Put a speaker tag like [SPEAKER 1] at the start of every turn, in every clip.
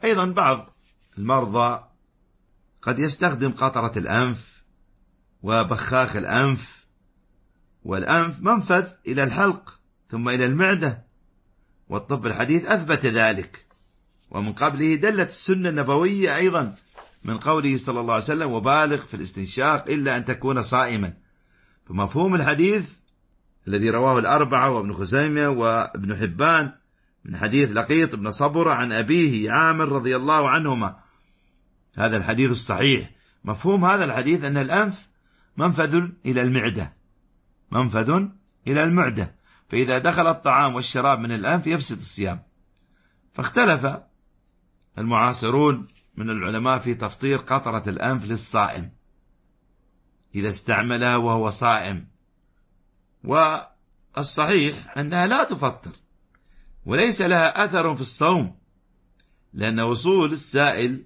[SPEAKER 1] أيضا بعض المرضى قد يستخدم قطرة الأنف وبخاخ الأنف، والأنف منفذ إلى الحلق ثم إلى المعدة، والطب الحديث أثبت ذلك. ومن قبله دلت السنة النبوية أيضا من قوله صلى الله عليه وسلم: وبالغ في الاستنشاق إلا أن تكون صائما. فمفهوم الحديث الذي رواه الأربعة وابن خزيمة وابن حبان من حديث لقيط بن صبرة عن أبيه عامر رضي الله عنهما، هذا الحديث الصحيح، مفهوم هذا الحديث أن الأنف منفذ إلى المعدة، منفذ إلى المعدة، فإذا دخل الطعام والشراب من الأنف يفسد الصيام. فاختلف المعاصرون من العلماء في تفطير قطرة الأنف للصائم إذا استعملها وهو صائم، والصحيح أنها لا تفطر وليس لها أثر في الصوم، لأن وصول السائل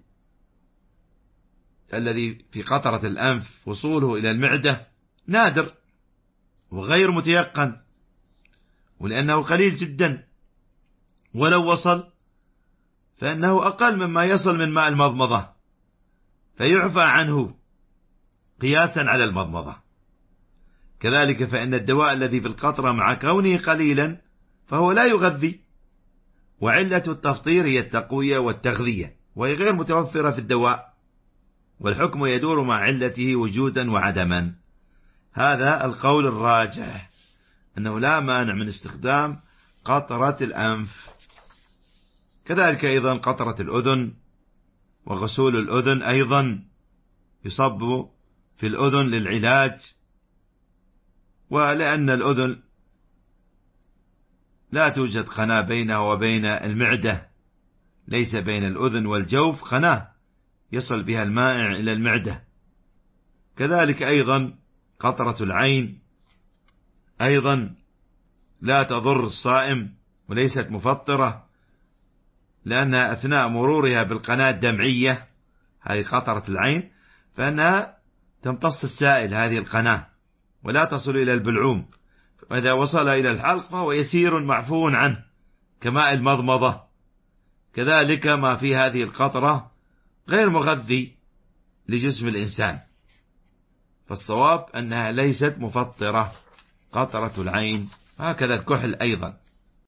[SPEAKER 1] الذي في قطرة الأنف وصوله إلى المعدة نادر وغير متيقن، ولأنه قليل جدا، ولو وصل فإنه أقل مما يصل من ماء المضمضة، فيعفى عنه قياسا على المضمضة. كذلك فإن الدواء الذي في القطرة مع كونه قليلا فهو لا يغذي، وعلة التفطير هي التقوية والتغذية، وهي غير متوفرة في الدواء، والحكم يدور مع علته وجودا وعدما. هذا القول الراجح، أنه لا مانع من استخدام قطرة الأنف. كذلك أيضا قطرة الأذن وغسول الأذن أيضا يصب في الأذن للعلاج، ولأن الأذن لا توجد قناة بينها وبين المعدة، ليس بين الأذن والجوف قناة يصل بها المائع إلى المعدة. كذلك أيضا قطرة العين أيضا لا تضر الصائم وليست مفطرة، لأنها أثناء مرورها بالقناة الدمعية، هذه قطرة العين، فإنها تمتص السائل هذه القناة ولا تصل إلى البلعوم، وإذا وصل إلى الحلق فهو يسير معفو عنه كماء المضمضة. كذلك ما في هذه القطرة غير مغذي لجسم الإنسان، فالصواب أنها ليست مفطرة قطرة العين، هكذا الكحل أيضا.